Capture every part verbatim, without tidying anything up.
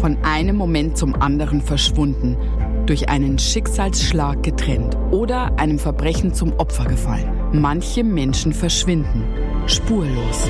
von einem Moment zum anderen verschwunden, durch einen Schicksalsschlag getrennt oder einem Verbrechen zum Opfer gefallen. Manche Menschen verschwinden spurlos.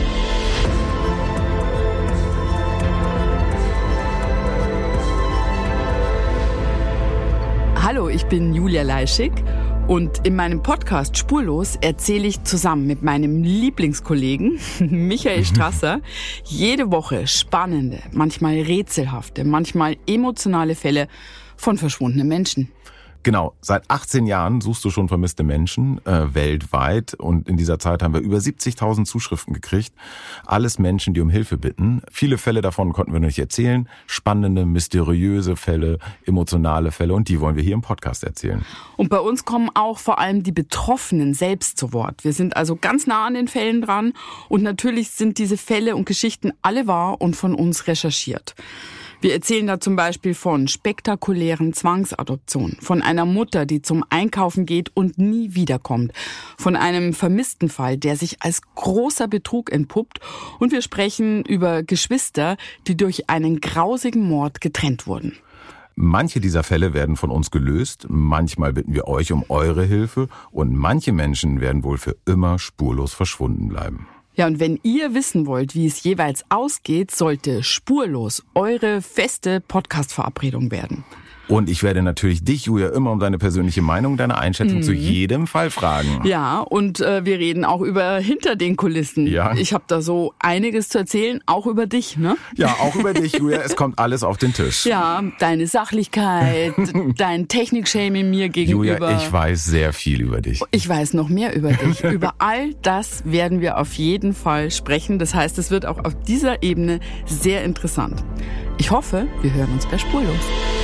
Hallo, ich bin Julia Leischig und in meinem Podcast Spurlos erzähle ich zusammen mit meinem Lieblingskollegen Michael Strasser jede Woche spannende, manchmal rätselhafte, manchmal emotionale Fälle von verschwundenen Menschen. Genau, seit achtzehn Jahren suchst du schon vermisste Menschen äh, weltweit und in dieser Zeit haben wir über siebzigtausend Zuschriften gekriegt. Alles Menschen, die um Hilfe bitten. Viele Fälle davon konnten wir nicht erzählen. Spannende, mysteriöse Fälle, emotionale Fälle und die wollen wir hier im Podcast erzählen. Und bei uns kommen auch vor allem die Betroffenen selbst zu Wort. Wir sind also ganz nah an den Fällen dran und natürlich sind diese Fälle und Geschichten alle wahr und von uns recherchiert. Wir erzählen da zum Beispiel von spektakulären Zwangsadoptionen, von einer Mutter, die zum Einkaufen geht und nie wiederkommt, von einem vermissten Fall, der sich als großer Betrug entpuppt und wir sprechen über Geschwister, die durch einen grausigen Mord getrennt wurden. Manche dieser Fälle werden von uns gelöst, manchmal bitten wir euch um eure Hilfe und manche Menschen werden wohl für immer spurlos verschwunden bleiben. Ja, und wenn ihr wissen wollt, wie es jeweils ausgeht, sollte Spurlos eure feste Podcast-Verabredung werden. Und ich werde natürlich dich, Julia, immer um deine persönliche Meinung, deine Einschätzung mhm. zu jedem Fall fragen. Ja, und äh, wir reden auch über hinter den Kulissen. Ja. Ich habe da so einiges zu erzählen, auch über dich, ne? Ja, auch über dich, Julia. Es kommt alles auf den Tisch. Ja, deine Sachlichkeit, dein Technik-Shaming mir gegenüber. Julia, ich weiß sehr viel über dich. Ich weiß noch mehr über dich. Über all das werden wir auf jeden Fall sprechen. Das heißt, es wird auch auf dieser Ebene sehr interessant. Ich hoffe, wir hören uns bei Spurlos.